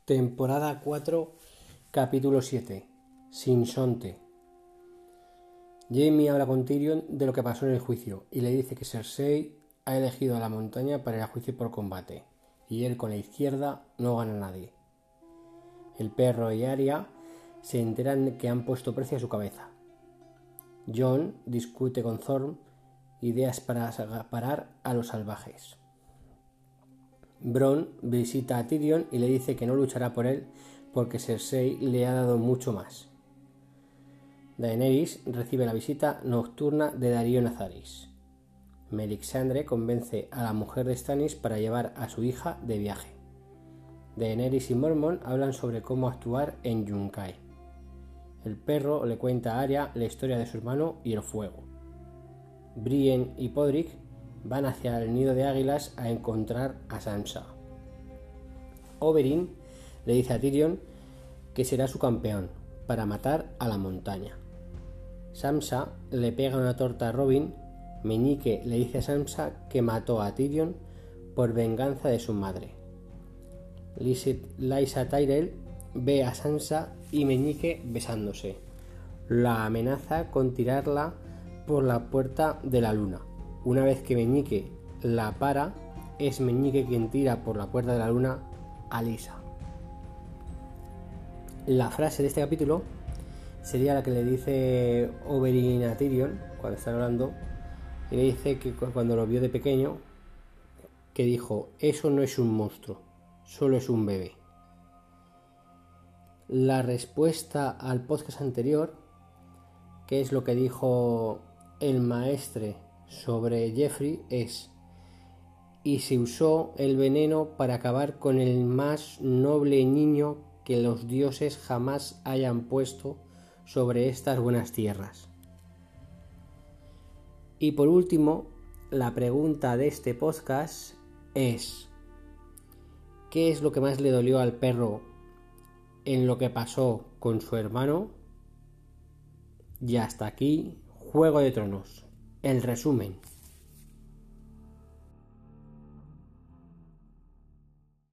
Temporada 4, capítulo 7. Sinsonte. Jaime habla con Tyrion de lo que pasó en el juicio y le dice que Cersei ha elegido a la montaña para ir a juicio por combate y él con la izquierda no gana a nadie. El perro y Arya se enteran que han puesto precio a su cabeza. Jon discute con Thorne ideas para parar a los salvajes. Bronn visita a Tyrion y le dice que no luchará por él porque Cersei le ha dado mucho más. Daenerys recibe la visita nocturna de Daario Nazaris. Melisandre convence a la mujer de Stannis para llevar a su hija de viaje. Daenerys y Mormont hablan sobre cómo actuar en Yunkai. El perro le cuenta a Arya la historia de su hermano y el fuego. Brienne y Podrick van hacia el nido de águilas a encontrar a Sansa. Oberyn le dice a Tyrion que será su campeón para matar a la montaña. Sansa le pega una torta a Robin. Meñique le dice a Sansa que mató a Tyrion por venganza de su madre. Lysa Tyrell ve a Sansa y Meñique besándose. La amenaza con tirarla por la puerta de la luna. Una vez que Meñique la para, es Meñique quien tira por la puerta de la luna a Lysa. La frase de este capítulo sería la que le dice Oberyn a Tyrion cuando están hablando, y le dice que cuando lo vio de pequeño, que dijo: eso no es un monstruo, solo es un bebé. La respuesta al podcast anterior, que es lo que dijo el maestre sobre Joffrey, es: y se usó el veneno para acabar con el más noble niño que los dioses jamás hayan puesto sobre estas buenas tierras. Y por último, la pregunta de este podcast es: ¿qué es lo que más le dolió al perro en lo que pasó con su hermano? Y hasta aquí Juego de Tronos, el resumen.